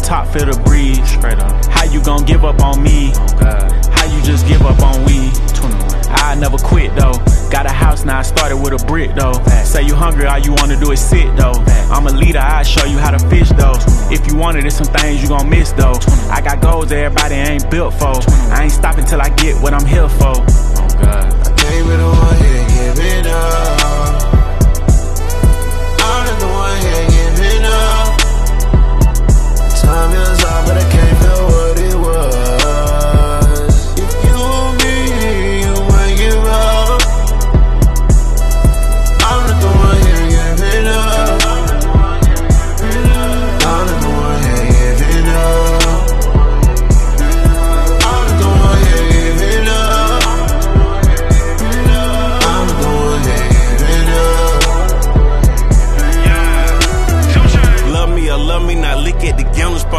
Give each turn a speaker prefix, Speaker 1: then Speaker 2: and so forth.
Speaker 1: top, feel the breeze.
Speaker 2: Straight up.
Speaker 1: How you gon' give up on me?
Speaker 2: Oh God.
Speaker 1: How you just give up on weed?
Speaker 2: 21.
Speaker 1: I never quit though. Got a house now, I started with a brick though. Say you hungry, all you wanna do is sit though. I'm a leader, I show you how to fish though. If you wanted it, some things you gon' miss though. I got goals everybody ain't built for. I ain't stopping till I get what I'm here for.
Speaker 2: Oh God.
Speaker 3: I can't be the one here giving up. I'm not the one here giving up.